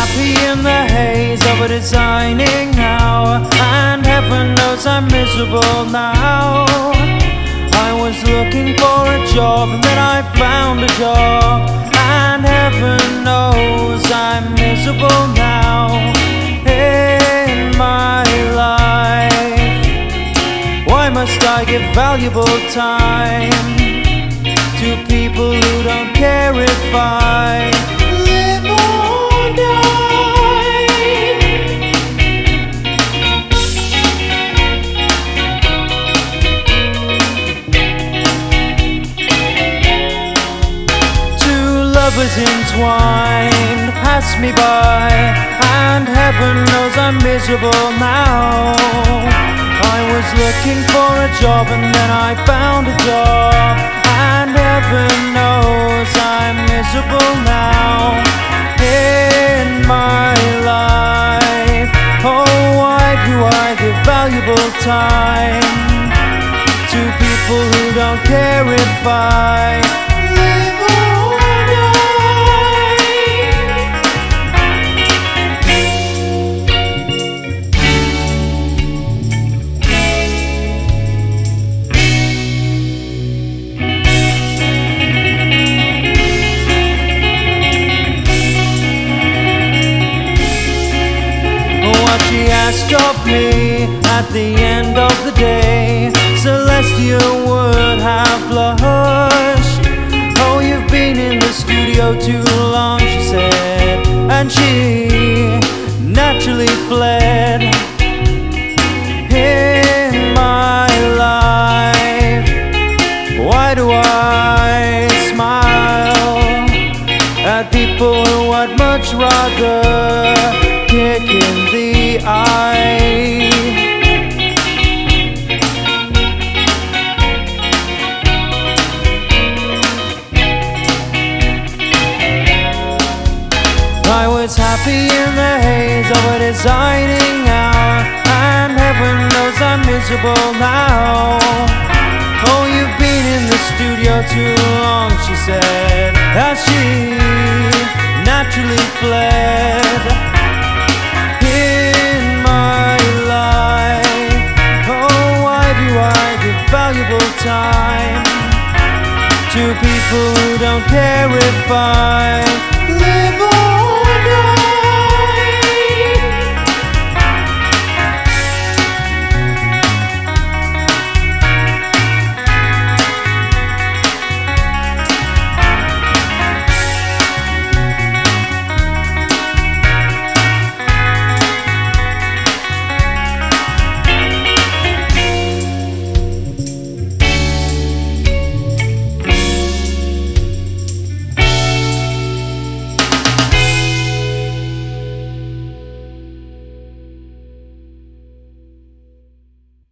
happy in the haze of a designing now, and heaven knows I'm miserable now. I was looking for a job and then I found a job, and heaven knows I'm miserable now in my life. Why must I give valuable time to people who don't care if I live or die? Two lovers entwined pass me by, and heaven knows I'm miserable now. I was looking for a job and then I found a job, and heaven knows I'm miserable now in my life. Oh, why do I give valuable time to people who don't care if I live or die? What she asked of me at the end of the day, Celestia would have blushed. Oh, you've been in the studio too long, she said, and she naturally fled. In my life, why do I smile at people who I'd much rather kick in the eye? I was happy in the haze of a designing hour, and heaven knows I'm miserable now. Oh, you've been in the studio too long, she said, as she naturally fled. In my life, oh, why do I give valuable time to people who don't care if I